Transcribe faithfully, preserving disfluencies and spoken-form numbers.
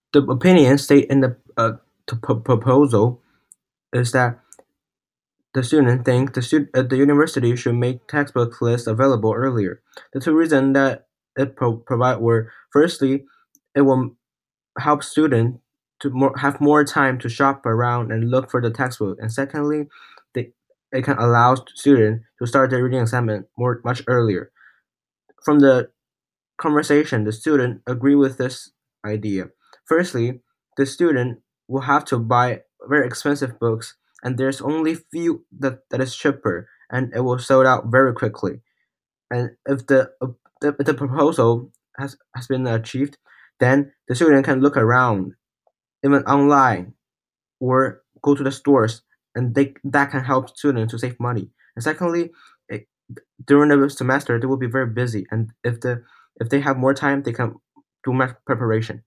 The opinion stated in the uh, t- p- proposal is that the student think the, stud- uh, the university should make textbook lists available earlier. The two reasons that it pro- provide were firstly, it will help students to more, have more time to shop around and look for the textbook, and secondly, they, it can allow students to start their reading assignment more much earlier. From the conversation, the student agree with this idea. Firstly, the student will have to buy very expensive books, and there's only few that, that is cheaper, and it will sold out very quickly. And if the uh, the, the proposal has, has been achieved, then the student can look around, even online, or go to the stores, and they that can help students to save money. And secondly, it, during the semester they will be very busy, and if the if they have more time, they can do much preparation.